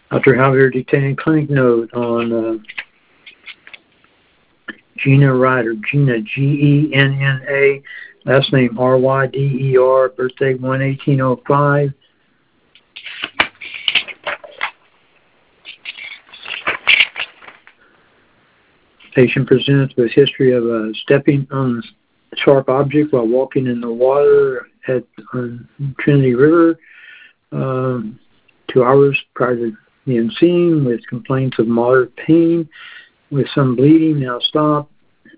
Dr. Javier detained clinic note on Gina Ryder. Gina, Genna, last name Ryder, birthday 1/1805. Patient presents with history of stepping on a sharp object while walking in the water at Trinity River 2 hours prior to being seen, with complaints of moderate pain with some bleeding. Now stop.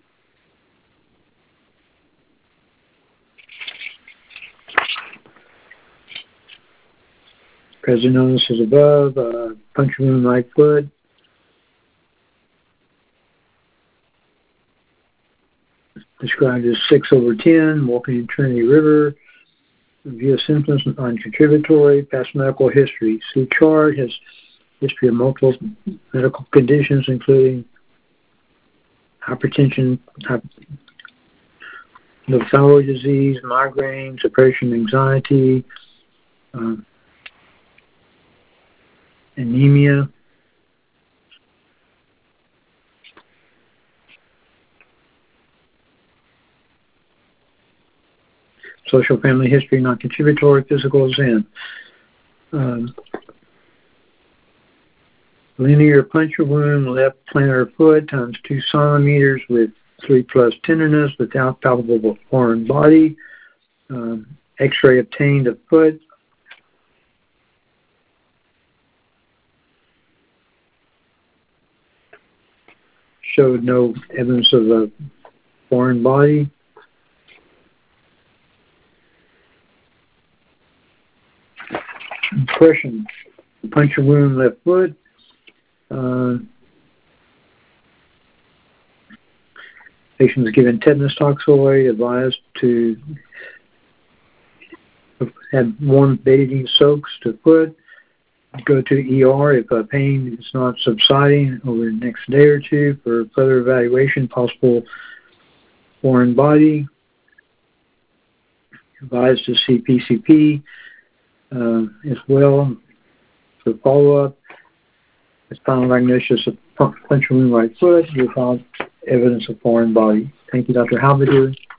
Present illness is above. Puncture wound right foot. Described as 6/10, walking in Trinity River. Review of symptoms, non-contributory, past medical history. See chart, has history of multiple medical conditions, including hypertension, thyroid disease, migraines, depression, anxiety, anemia. Social family history, non-contributory, physical exam. Linear puncture wound, left plantar foot, times 2 centimeters with 3+ tenderness without palpable foreign body. X-ray obtained of foot. Showed no evidence of a foreign body. Impression, puncture wound, left foot. Patient was given tetanus toxoid, advised to have warm bathing soaks to foot. Go to ER if pain is not subsiding over the next day or two for further evaluation, possible foreign body. Advised to see PCP as well for follow-up. As final diagnosis of puncture wound right foot without evidence of foreign body. Thank you, Dr. Halberdier.